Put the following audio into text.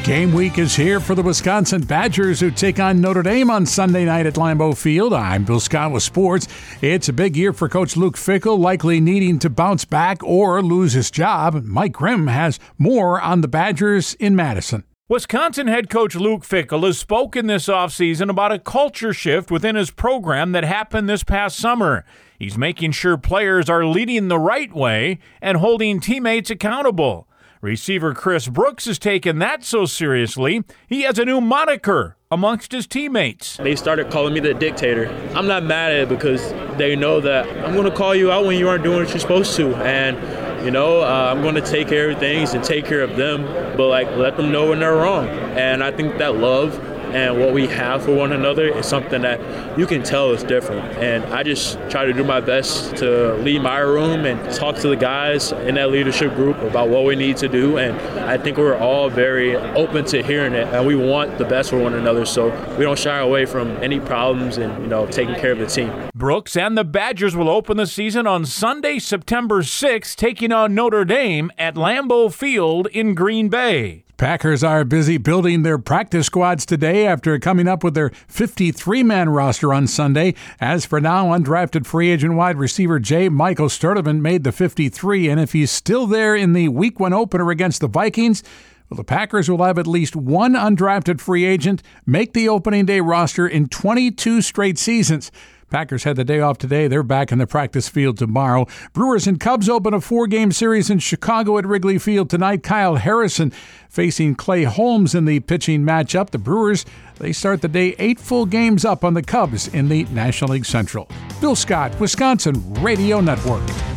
Game week is here for the Wisconsin Badgers, who take on Notre Dame on Sunday night at Lambeau Field. I'm Bill Scott with sports. It's a big year for Coach Luke Fickell, likely needing to bounce back or lose his job. Mike Grimm has more on the Badgers in Madison. Wisconsin head coach Luke Fickell has spoken this offseason about a culture shift within his program that happened this past summer. He's making sure players are leading the right way and holding teammates accountable. Receiver Chris Brooks has taken that so seriously, he has a new moniker amongst his teammates. They started calling me the dictator. I'm not mad at it because they know that I'm going to call you out when you aren't doing what you're supposed to. And, I'm going to take care of things and take care of them, but, let them know when they're wrong. And I think that love and what we have for one another is something that you can tell is different. And I just try to do my best to lead my room and talk to the guys in that leadership group about what we need to do. And I think we're all very open to hearing it, and we want the best for one another, so we don't shy away from any problems and, taking care of the team. Brooks and the Badgers will open the season on Sunday, September 6th, taking on Notre Dame at Lambeau Field in Green Bay. Packers are busy building their practice squads today after coming up with their 53-man roster on Sunday. As for now, undrafted free agent wide receiver J. Michael Sturdivant made the 53, and if he's still there in the Week 1 opener against the Vikings, well, the Packers will have at least one undrafted free agent make the opening day roster in 22 straight seasons. Packers had the day off today. They're back in the practice field tomorrow. Brewers and Cubs open a 4-game series in Chicago at Wrigley Field tonight. Kyle Harrison facing Clay Holmes in the pitching matchup. The Brewers, they start the day 8 full games up on the Cubs in the National League Central. Bill Scott, Wisconsin Radio Network.